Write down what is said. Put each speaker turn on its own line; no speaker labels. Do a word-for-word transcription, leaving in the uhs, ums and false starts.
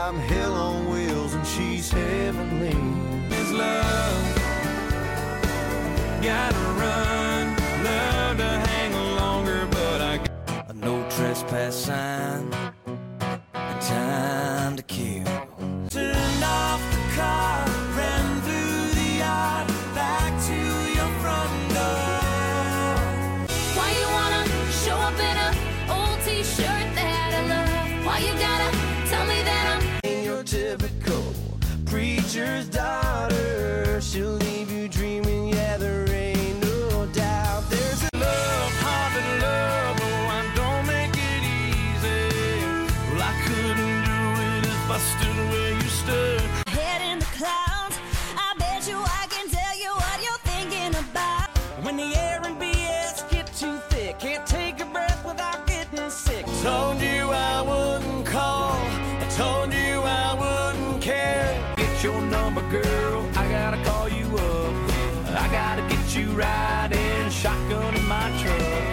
I'm hell on wheels and she's heavenly.
It's love, gotta run, love to hang longer, but I got a no trespass sign, and time to kill. Turned off the car, ran through the yard, back to your front door.
Why you wanna show up in a old t-shirt that I love? Why you gotta tell me that I'm
Ain't your typical preacher's daughter. She'll leave you dreaming, yeah, there ain't no doubt. There's a
love, hard to love, oh, I don't make it easy. Well, I couldn't do it if I stood where you stood.
head in the clouds? I bet you I can tell you what you're thinking about.
When the air and B S get too thick, can't take a breath without getting sick. Told you I wouldn't call, I told you I wouldn't care. Get your number, girl, I gotta call you up. I gotta get you riding shotgun in my truck.